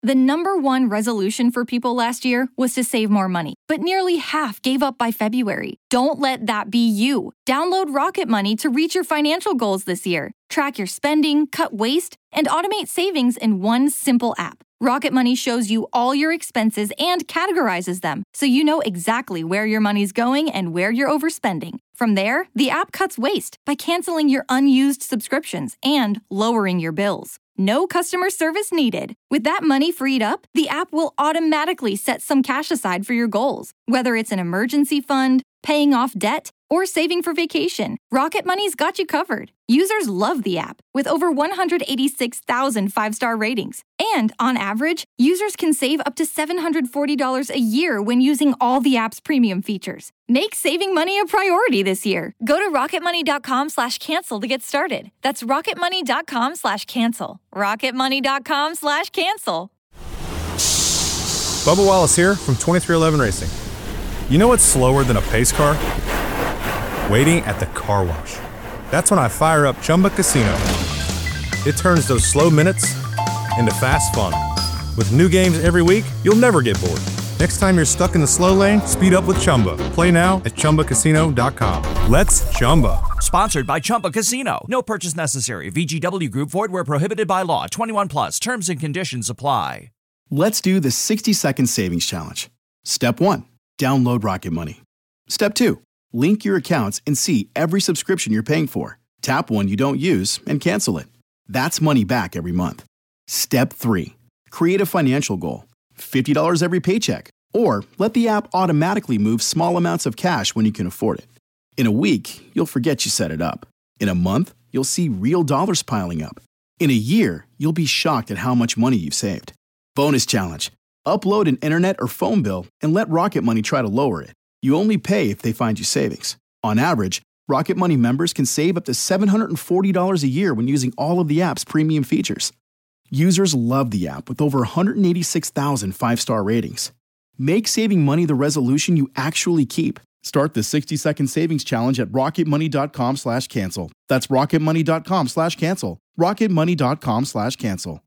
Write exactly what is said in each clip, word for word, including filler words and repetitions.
The number one resolution for people last year was to save more money, but nearly half gave up by February. Don't let that be you. Download Rocket Money to reach your financial goals this year. Track your spending, cut waste, and automate savings in one simple app. Rocket Money shows you all your expenses and categorizes them, so you know exactly where your money's going and where you're overspending. From there, the app cuts waste by canceling your unused subscriptions and lowering your bills. No customer service needed. With that money freed up, the app will automatically set some cash aside for your goals, whether it's an emergency fund, paying off debt, or saving for vacation. Rocket Money's got you covered. Users love the app, with over one hundred eighty-six thousand five-star ratings. And on average, users can save up to seven hundred forty dollars a year when using all the app's premium features. Make saving money a priority this year. Go to rocketmoney.com slash cancel to get started. That's rocketmoney.com slash cancel. rocketmoney.com slash cancel. Bubba Wallace here from twenty-three eleven Racing. You know what's slower than a pace car? Waiting at the car wash. That's when I fire up Chumba Casino. It turns those slow minutes into fast fun. With new games every week, you'll never get bored. Next time you're stuck in the slow lane, speed up with Chumba. Play now at chumba casino dot com. Let's Chumba. Sponsored by Chumba Casino. No purchase necessary. V G W Group. Void where prohibited by law. twenty-one plus. Terms and conditions apply. Let's do the sixty second savings challenge. Step one, download Rocket Money. Step two, link your accounts and see every subscription you're paying for. Tap one you don't use and cancel it. That's money back every month. Step three, create a financial goal. fifty dollars every paycheck. Or let the app automatically move small amounts of cash when you can afford it. In a week, you'll forget you set it up. In a month, you'll see real dollars piling up. In a year, you'll be shocked at how much money you've saved. Bonus challenge. Upload an internet or phone bill and let Rocket Money try to lower it. You only pay if they find you savings. On average, Rocket Money members can save up to seven hundred forty dollars a year when using all of the app's premium features. Users love the app with over one hundred eighty-six thousand five-star ratings. Make saving money the resolution you actually keep. Start the sixty second savings challenge at rocketmoney.com slash cancel. That's rocketmoney.com slash cancel. rocketmoney.com slash cancel.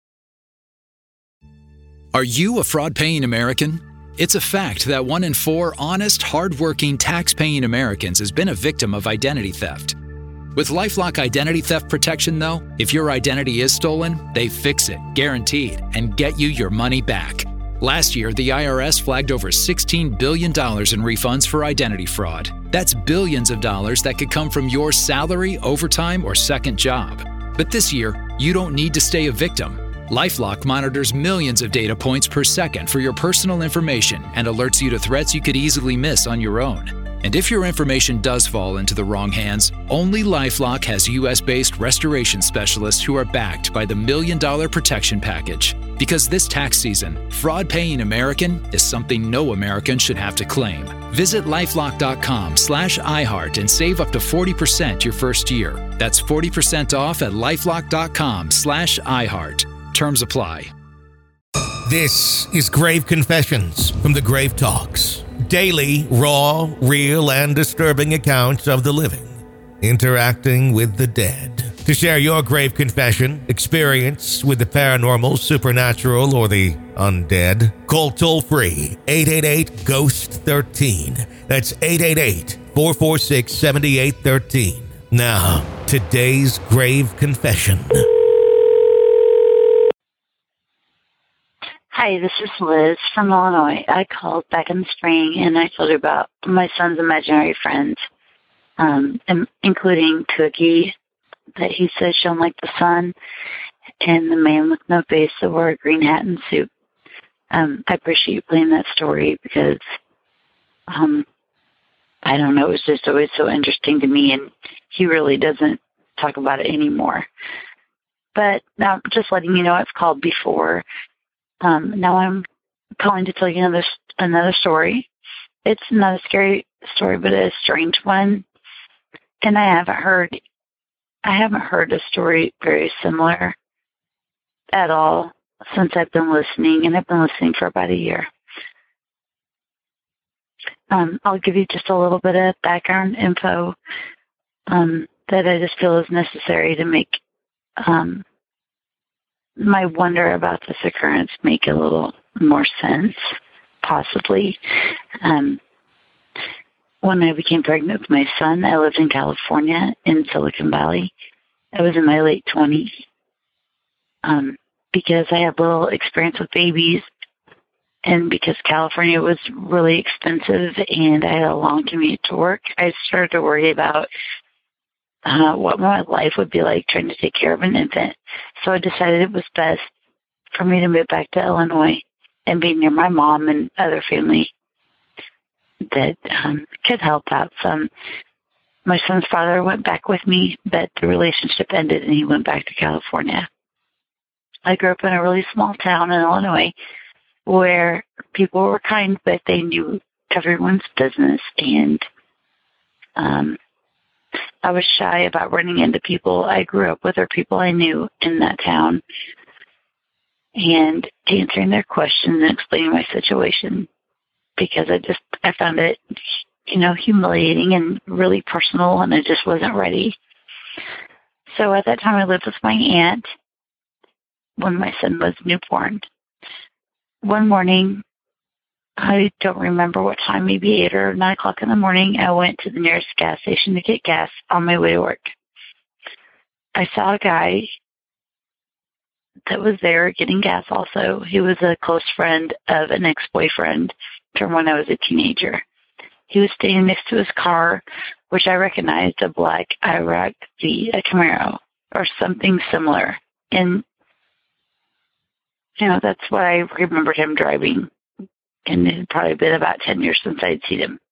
Are you a fraud-paying American? It's a fact that one in four honest, hard-working, tax-paying Americans has been a victim of identity theft. With LifeLock Identity Theft Protection, though, if your identity is stolen, they fix it, guaranteed, and get you your money back. Last year, the I R S flagged over sixteen billion dollars in refunds for identity fraud. That's billions of dollars that could come from your salary, overtime, or second job. But this year, you don't need to stay a victim. LifeLock monitors millions of data points per second for your personal information and alerts you to threats you could easily miss on your own. And if your information does fall into the wrong hands, only LifeLock has U S-based restoration specialists who are backed by the Million Dollar Protection Package. Because this tax season, fraud-paying American is something no American should have to claim. Visit lifelock.com slash iHeart and save up to forty percent your first year. That's forty percent off at lifelock.com slash iHeart. Terms apply. This is Grave Confessions from the Grave Talks. Daily, raw, real, and disturbing accounts of the living interacting with the dead. To share your grave confession, experience with the paranormal, supernatural, or the undead, call toll-free eight eight eight, ghost one three. That's eight eight eight, four four six, seven eight one three. Now, today's grave confession. Hi, this is Liz from Illinois. I called back in the spring and I told her about my son's imaginary friends, um, including Cookie, that he says shone like the sun, and the man with no face that wore a green hat and suit. Um, I appreciate you playing that story because, um, I don't know, it was just always so interesting to me, and he really doesn't talk about it anymore. But now, just letting you know, I've called before. Um, now I'm calling to tell you another another story. It's not a scary story, but a strange one. And I haven't heard, I haven't heard a story very similar at all since I've been listening, and I've been listening for about a year. Um, I'll give you just a little bit of background info um, that I just feel is necessary to make um, my wonder about this occurrence make a little more sense, possibly. Um, when I became pregnant with my son, I lived in California in Silicon Valley. I was in my late twenties. Um, because I had little experience with babies, and because California was really expensive and I had a long commute to work, I started to worry about uh, what my life would be like trying to take care of an infant. So I decided it was best for me to move back to Illinois and be near my mom and other family that um, could help out some. My son's father went back with me, but the relationship ended and he went back to California. I grew up in a really small town in Illinois where people were kind, but they knew everyone's business, and um, I was shy about running into people I grew up with or people I knew in that town and answering their questions and explaining my situation, because I just, I found it, you know, humiliating and really personal, and I just wasn't ready. So at that time I lived with my aunt when my son was newborn. One morning, I don't remember what time, maybe eight or nine o'clock in the morning, I went to the nearest gas station to get gas on my way to work. I saw a guy that was there getting gas also. He was a close friend of an ex-boyfriend from when I was a teenager. He was standing next to his car, which I recognized, a black IROC V, a Camaro, or something similar. And you know, that's what I remembered him driving. And it had probably been about ten years since I'd seen him.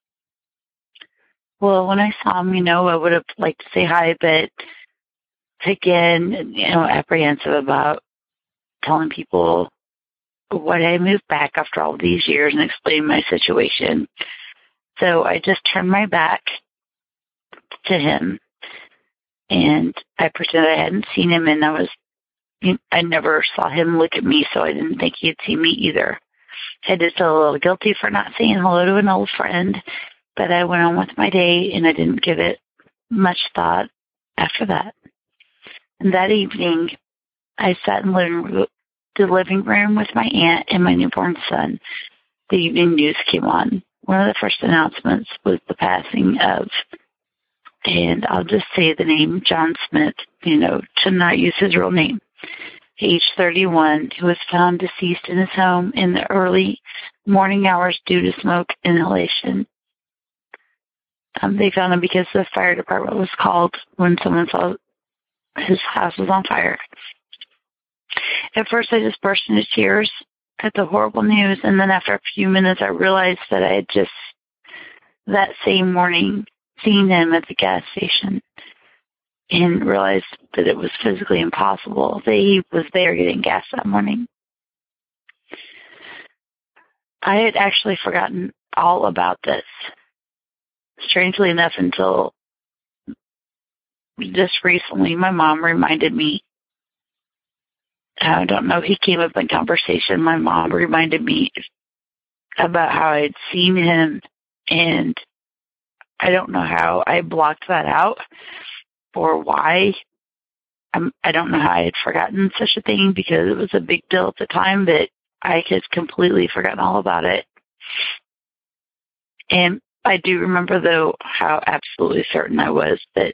Well, when I saw him, you know, I would have liked to say hi, but again, you know, apprehensive about telling people why I moved back after all these years and explaining my situation. So I just turned my back to him, and I pretended I hadn't seen him, and I was I never saw him look at me, so I didn't think he had seen me either. I did feel a little guilty for not saying hello to an old friend, but I went on with my day, and I didn't give it much thought after that. And that evening, I sat in the living room, the living room with my aunt and my newborn son. The evening news came on. One of the first announcements was the passing of, and I'll just say the name, John Smith, you know, to not use his real name. Age thirty-one, who was found deceased in his home in the early morning hours due to smoke inhalation. Um, they found him because the fire department was called when someone saw his house was on fire. At first, I just burst into tears at the horrible news, and then after a few minutes, I realized that I had just, that same morning, seen him at the gas station, and realized that it was physically impossible that he was there getting gas that morning. I had actually forgotten all about this, strangely enough, until just recently my mom reminded me. I don't know, he came up in conversation. My mom reminded me about how I'd seen him, and I don't know how I blocked that out or why. I'm, I don't know how I had forgotten such a thing, because it was a big deal at the time, but I had completely forgotten all about it. And I do remember, though, how absolutely certain I was that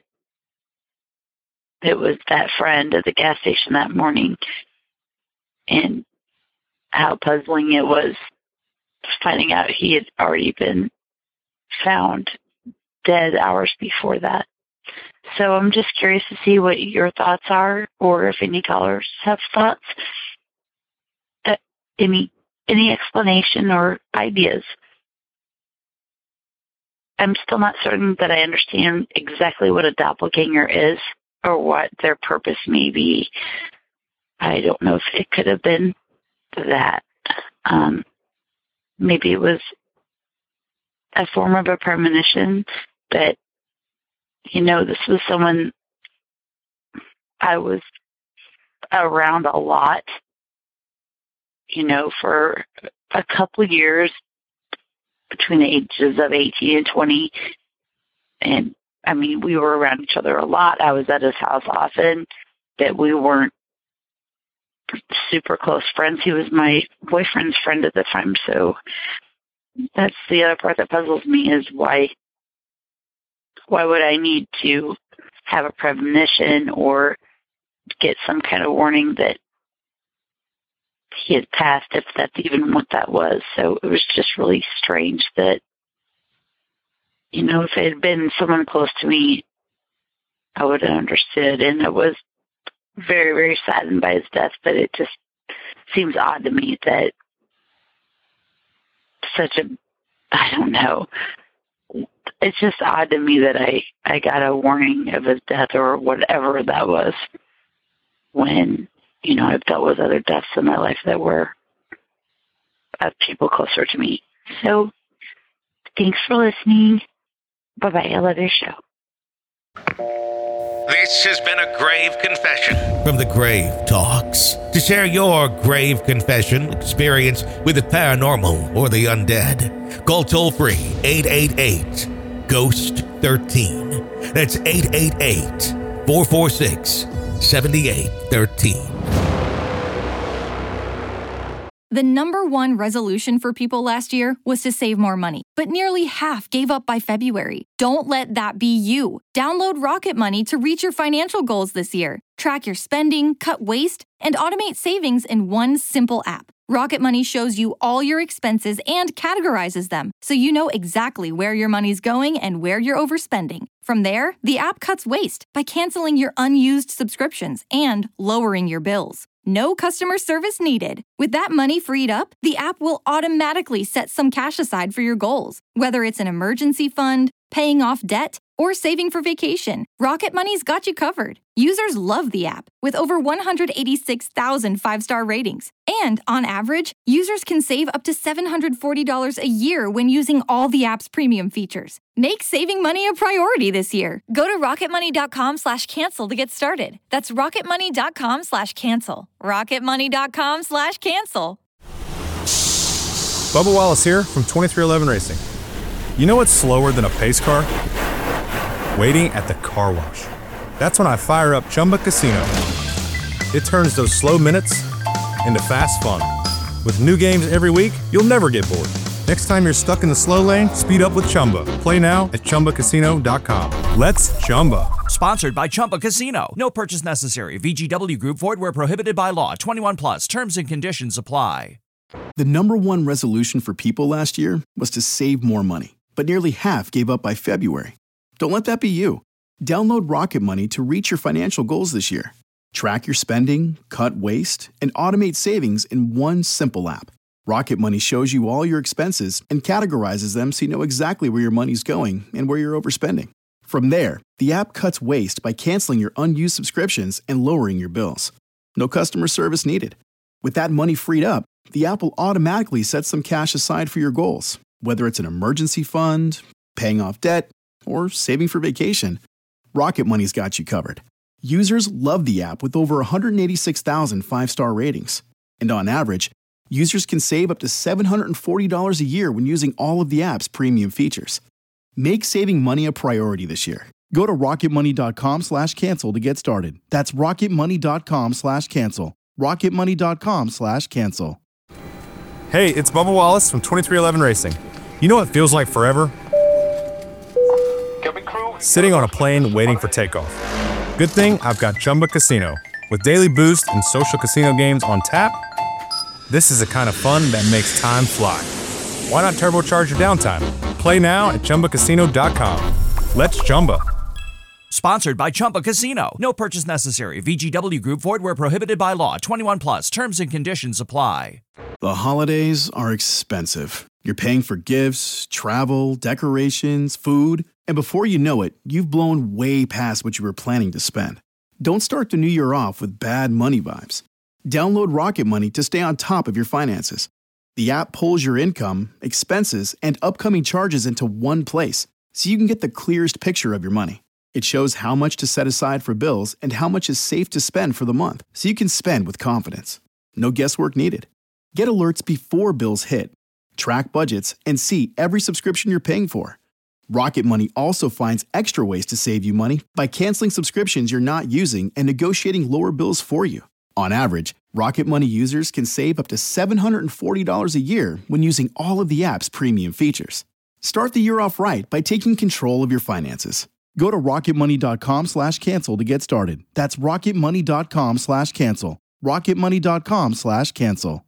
it was that friend at the gas station that morning, and how puzzling it was finding out he had already been found dead hours before that. So I'm just curious to see what your thoughts are, or if any callers have thoughts, uh, any any explanation or ideas. I'm still not certain that I understand exactly what a doppelganger is or what their purpose may be. I don't know if it could have been that. Um, maybe it was a form of a premonition, but you know, this was someone I was around a lot, you know, for a couple of years between the ages of eighteen and twenty. And I mean, we were around each other a lot. I was at his house often, but we weren't super close friends. He was my boyfriend's friend at the time. So that's the other part that puzzles me is why, why would I need to have a premonition or get some kind of warning that he had passed, if that's even what that was. So it was just really strange that, you know, if it had been someone close to me, I would have understood. And I was very, very saddened by his death, but it just seems odd to me that such a, I don't know, it's just odd to me that I, I got a warning of his death or whatever that was when, you know, I've dealt with other deaths in my life that were of people closer to me. So thanks for listening. Bye-bye. I love your show. This has been a grave confession from the Grave Talks. To share your grave confession experience with the paranormal or the undead, call toll-free eight eight eight, ghost thirteen. That's eight eight eight, four four six, seven eight one three. The number one resolution for people last year was to save more money, but nearly half gave up by February. Don't let that be you. Download Rocket Money to reach your financial goals this year. Track your spending, cut waste, and automate savings in one simple app. Rocket Money shows you all your expenses and categorizes them, so you know exactly where your money's going and where you're overspending. From there, the app cuts waste by canceling your unused subscriptions and lowering your bills. No customer service needed. With that money freed up, the app will automatically set some cash aside for your goals. Whether it's an emergency fund, paying off debt, or saving for vacation, Rocket Money's got you covered. Users love the app, with over one hundred eighty-six thousand five-star ratings. And on average, users can save up to seven hundred forty dollars a year when using all the app's premium features. Make saving money a priority this year. Go to rocketmoney.com slash cancel to get started. That's rocketmoney.com slash cancel. rocketmoney.com slash cancel. Bubba Wallace here from twenty-three eleven Racing. You know what's slower than a pace car? Waiting at the car wash. That's when I fire up Chumba Casino. It turns those slow minutes into fast fun. With new games every week, you'll never get bored. Next time you're stuck in the slow lane, speed up with Chumba. Play now at chumba casino dot com. Let's Chumba. Sponsored by Chumba Casino. No purchase necessary. V G W Group. Void where prohibited by law. twenty-one plus. Terms and conditions apply. The number one resolution for people last year was to save more money, but nearly half gave up by February. Don't let that be you. Download Rocket Money to reach your financial goals this year. Track your spending, cut waste, and automate savings in one simple app. Rocket Money shows you all your expenses and categorizes them so you know exactly where your money's going and where you're overspending. From there, the app cuts waste by canceling your unused subscriptions and lowering your bills. No customer service needed. With that money freed up, the app will automatically set some cash aside for your goals, whether it's an emergency fund, paying off debt, or saving for vacation. Rocket Money's got you covered. Users love the app with over one hundred eighty-six thousand five-star ratings. And on average, users can save up to seven hundred forty dollars a year when using all of the app's premium features. Make saving money a priority this year. Go to rocketmoney.com slash cancel to get started. That's rocketmoney.com slash cancel. rocketmoney.com slash cancel. Hey, it's Bubba Wallace from twenty-three eleven Racing. You know what feels like forever? Sitting on a plane waiting for takeoff. Good thing I've got Chumba Casino. With daily boost and social casino games on tap, this is the kind of fun that makes time fly. Why not turbocharge your downtime? Play now at chumba casino dot com. Let's Chumba. Sponsored by Chumba Casino. No purchase necessary. V G W Group. Void where prohibited by law. twenty-one plus. Terms and conditions apply. The holidays are expensive. You're paying for gifts, travel, decorations, food, and before you know it, you've blown way past what you were planning to spend. Don't start the new year off with bad money vibes. Download Rocket Money to stay on top of your finances. The app pulls your income, expenses, and upcoming charges into one place, so you can get the clearest picture of your money. It shows how much to set aside for bills and how much is safe to spend for the month, so you can spend with confidence. No guesswork needed. Get alerts before bills hit. Track budgets and see every subscription you're paying for. Rocket Money also finds extra ways to save you money by canceling subscriptions you're not using and negotiating lower bills for you. On average, Rocket Money users can save up to seven hundred forty dollars a year when using all of the app's premium features. Start the year off right by taking control of your finances. Go to rocketmoney.com slash cancel to get started. That's rocketmoney.com slash cancel. rocketmoney.com slash cancel.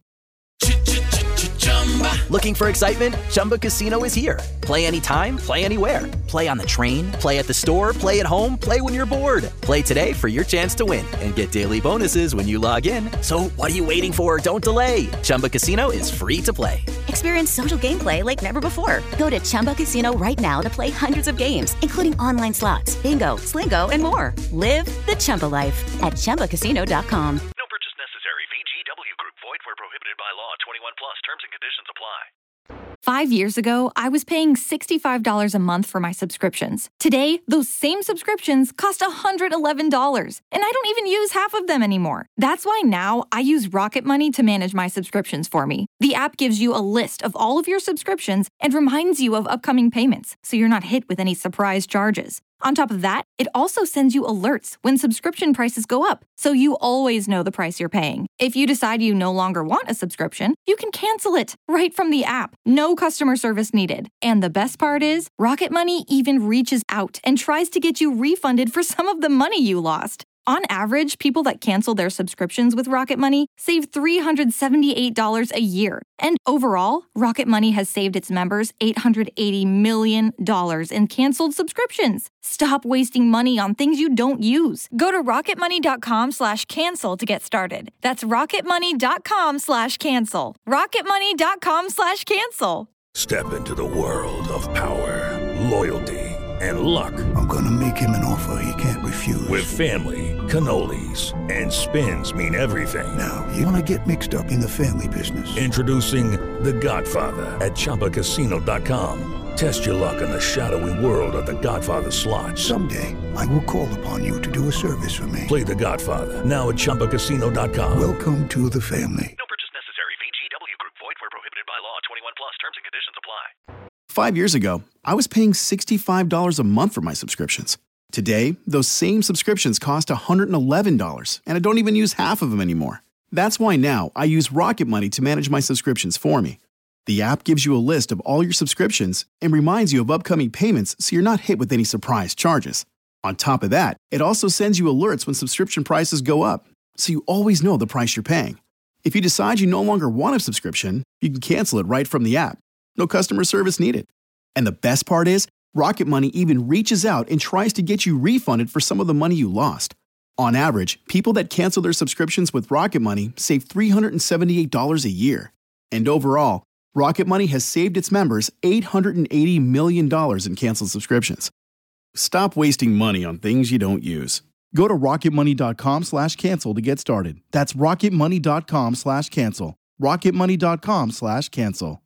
Looking for excitement? Chumba Casino is here. Play anytime, play anywhere. Play on the train, play at the store, play at home, play when you're bored. Play today for your chance to win and get daily bonuses when you log in. So what are you waiting for? Don't delay. Chumba Casino is free to play. Experience social gameplay like never before. Go to Chumba Casino right now to play hundreds of games, including online slots, bingo, Slingo, and more. Live the Chumba life at chumba casino dot com. No purchase necessary. V G W Group. Void where prohibited by law. twenty-one plus. Terms and conditions apply. Five years ago, I was paying sixty-five dollars a month for my subscriptions. Today, those same subscriptions cost one hundred eleven dollars, and I don't even use half of them anymore. That's why now I use Rocket Money to manage my subscriptions for me. The app gives you a list of all of your subscriptions and reminds you of upcoming payments, so you're not hit with any surprise charges. On top of that, it also sends you alerts when subscription prices go up, so you always know the price you're paying. If you decide you no longer want a subscription, you can cancel it right from the app. No customer service needed. And the best part is, Rocket Money even reaches out and tries to get you refunded for some of the money you lost. On average, people that cancel their subscriptions with Rocket Money save three hundred seventy-eight dollars a year. And overall, Rocket Money has saved its members eight hundred eighty million dollars in canceled subscriptions. Stop wasting money on things you don't use. Go to rocketmoney.com slash cancel to get started. That's rocketmoney.com slash cancel. rocketmoney.com slash cancel. Step into the world of power, loyalty, and luck. I'm gonna make him an offer he can't refuse. With family, cannolis, and spins mean everything. Now, you wanna get mixed up in the family business. Introducing The Godfather at chumba casino dot com. Test your luck in the shadowy world of The Godfather slot. Someday, I will call upon you to do a service for me. Play The Godfather, now at chumba casino dot com. Welcome to the family. No purchase necessary. V G W Group. Void where prohibited by law. twenty-one plus. Terms and conditions apply. Five years ago, I was paying sixty-five dollars a month for my subscriptions. Today, those same subscriptions cost one hundred eleven dollars, and I don't even use half of them anymore. That's why now I use Rocket Money to manage my subscriptions for me. The app gives you a list of all your subscriptions and reminds you of upcoming payments so you're not hit with any surprise charges. On top of that, it also sends you alerts when subscription prices go up, so you always know the price you're paying. If you decide you no longer want a subscription, you can cancel it right from the app. No customer service needed. And the best part is, Rocket Money even reaches out and tries to get you refunded for some of the money you lost. On average, people that cancel their subscriptions with Rocket Money save three hundred seventy-eight dollars a year. And overall, Rocket Money has saved its members eight hundred eighty million dollars in canceled subscriptions. Stop wasting money on things you don't use. Go to rocketmoney.com slash cancel to get started. That's rocketmoney.com slash cancel. rocketmoney.com slash cancel.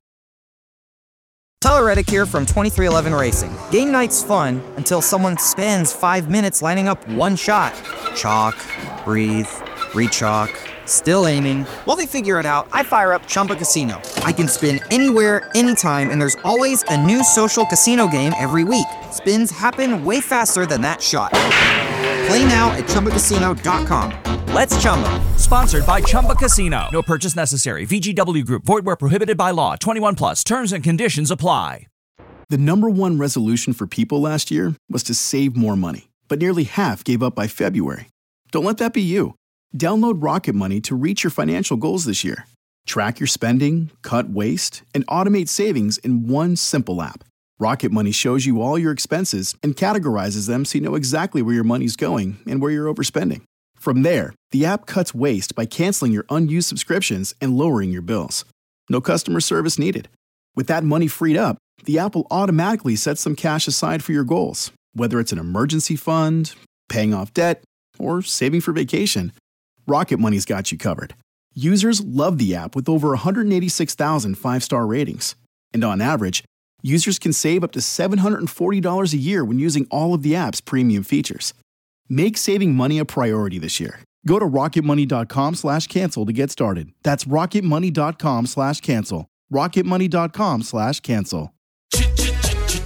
Tyler Reddick here from twenty-three eleven Racing. Game night's fun until someone spends five minutes lining up one shot. Chalk, breathe, re-chalk, still aiming. While they figure it out, I fire up Chumba Casino. I can spin anywhere, anytime, and there's always a new social casino game every week. Spins happen way faster than that shot. Play now at chumba casino dot com. Let's Chumba. Sponsored by Chumba Casino. No purchase necessary. V G W Group. Void where prohibited by law. twenty-one plus. Terms and conditions apply. The number one resolution for people last year was to save more money, but nearly half gave up by February. Don't let that be you. Download Rocket Money to reach your financial goals this year. Track your spending, cut waste, and automate savings in one simple app. Rocket Money shows you all your expenses and categorizes them so you know exactly where your money's going and where you're overspending. From there, the app cuts waste by canceling your unused subscriptions and lowering your bills. No customer service needed. With that money freed up, the app will automatically set some cash aside for your goals, whether it's an emergency fund, paying off debt, or saving for vacation. Rocket Money's got you covered. Users love the app with over one hundred eighty-six thousand five-star ratings. And on average, users can save up to seven hundred forty dollars a year when using all of the app's premium features. Make saving money a priority this year. Go to rocketmoney.com slash cancel to get started. That's rocketmoney.com slash cancel. rocketmoney.com slash cancel.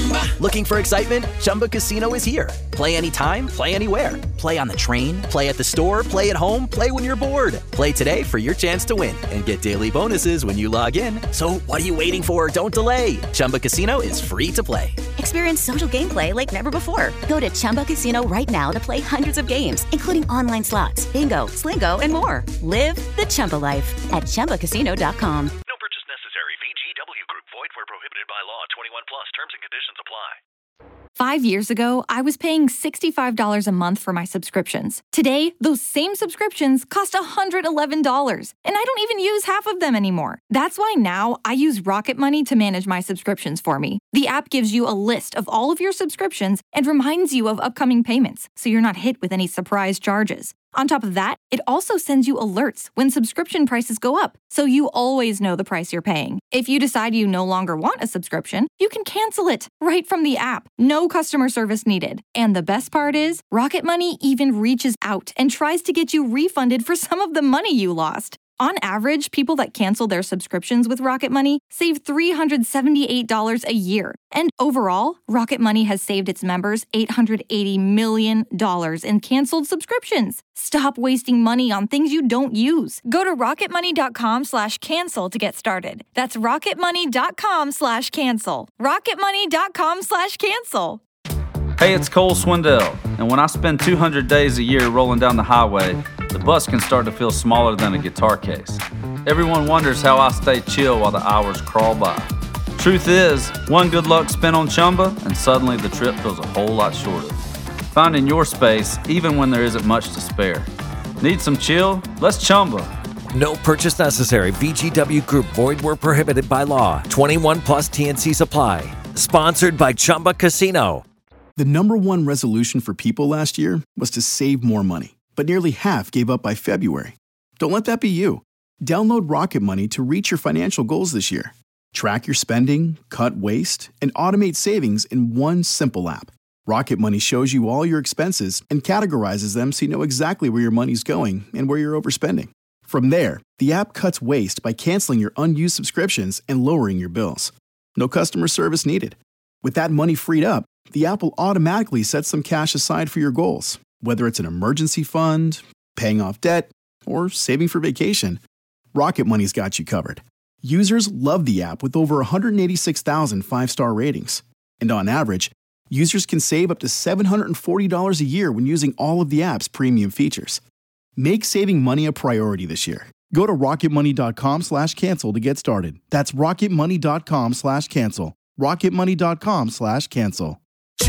Looking for excitement? Chumba Casino is here. Play anytime, play anywhere. Play on the train, play at the store, play at home, play when you're bored. Play today for your chance to win and get daily bonuses when you log in. So what are you waiting for? Don't delay. Chumba Casino is free to play. Experience social gameplay like never before. Go to Chumba Casino right now to play hundreds of games, including online slots, bingo, Slingo, and more. Live the Chumba life at Chumba Casino dot com. No purchase necessary. V G W Group. Void where prohibited by law. twenty-one plus. Terms and conditions apply. Five years ago, I was paying sixty-five dollars a month for my subscriptions. Today, those same subscriptions cost one hundred eleven dollars, and I don't even use half of them anymore. That's why now I use Rocket Money to manage my subscriptions for me. The app gives you a list of all of your subscriptions and reminds you of upcoming payments, so you're not hit with any surprise charges. On top of that, it also sends you alerts when subscription prices go up, so you always know the price you're paying. If you decide you no longer want a subscription, you can cancel it right from the app. No customer service needed. And the best part is, Rocket Money even reaches out and tries to get you refunded for some of the money you lost. On average, people that cancel their subscriptions with Rocket Money save three hundred seventy-eight dollars a year. And overall, Rocket Money has saved its members eight hundred eighty million dollars in canceled subscriptions. Stop wasting money on things you don't use. Go to rocketmoney.com slash cancel to get started. That's rocketmoney.com slash cancel. rocketmoney.com slash cancel. Hey, it's Cole Swindell, and when I spend two hundred days a year rolling down the highway, the bus can start to feel smaller than a guitar case. Everyone wonders how I stay chill while the hours crawl by. Truth is, one good luck spent on Chumba, and suddenly the trip feels a whole lot shorter. Finding your space, even when there isn't much to spare. Need some chill? Let's Chumba. No purchase necessary. V G W Group. Void where prohibited by law. twenty-one plus T N C supply. Sponsored by Chumba Casino. The number one resolution for people last year was to save more money, but nearly half gave up by February. Don't let that be you. Download Rocket Money to reach your financial goals this year. Track your spending, cut waste, and automate savings in one simple app. Rocket Money shows you all your expenses and categorizes them so you know exactly where your money's going and where you're overspending. From there, the app cuts waste by canceling your unused subscriptions and lowering your bills. No customer service needed. With that money freed up, the app will automatically set some cash aside for your goals, whether it's an emergency fund, paying off debt, or saving for vacation. Rocket Money's got you covered. Users love the app with over one hundred eighty-six thousand five-star ratings. And on average, users can save up to seven hundred forty dollars a year when using all of the app's premium features. Make saving money a priority this year. Go to rocketmoney.com slash cancel to get started. That's rocketmoney.com slash cancel. rocketmoney.com slash cancel.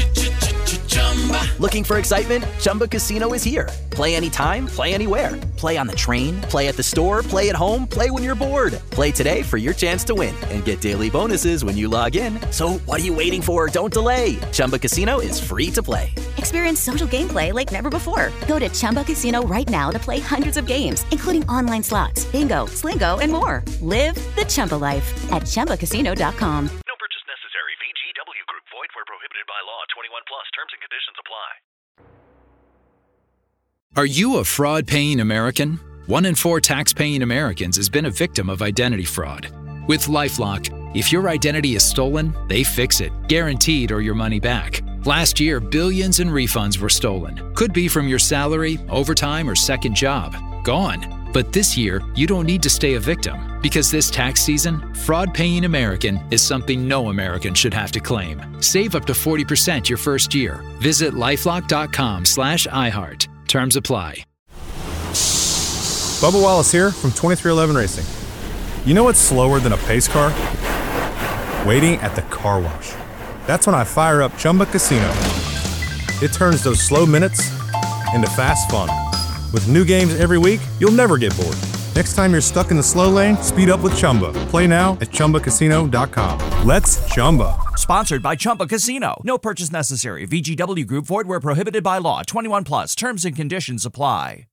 Looking for excitement? Chumba Casino is here. Play anytime, play anywhere. Play on the train, play at the store, play at home, play when you're bored. Play today for your chance to win and get daily bonuses when you log in. So what are you waiting for? Don't delay. Chumba Casino is free to play. Experience social gameplay like never before. Go to Chumba Casino right now to play hundreds of games, including online slots, bingo, Slingo, and more. Live the Chumba life at Chumba Casino dot com. No purchase necessary. V G W Group. Void where prohibited by law. twenty-one plus. Terms and conditions apply. Are you a fraud-paying American? One in four tax-paying Americans has been a victim of identity fraud. With LifeLock, if your identity is stolen, they fix it, guaranteed or your money back. Last year, billions in refunds were stolen. Could be from your salary, overtime, or second job. Gone. But this year, you don't need to stay a victim, because this tax season, fraud-paying American is something no American should have to claim. Save up to forty percent your first year. Visit lifelock.com slash iHeart. Terms apply. Bubba Wallace here from twenty-three eleven Racing. You know what's slower than a pace car? Waiting at the car wash. That's when I fire up Chumba Casino. It turns those slow minutes into fast fun. With new games every week, you'll never get bored. Next time you're stuck in the slow lane, speed up with Chumba. Play now at chumba casino dot com. Let's Chumba. Sponsored by Chumba Casino. No purchase necessary. V G W Group. Void where prohibited by law. twenty-one plus. Terms and conditions apply.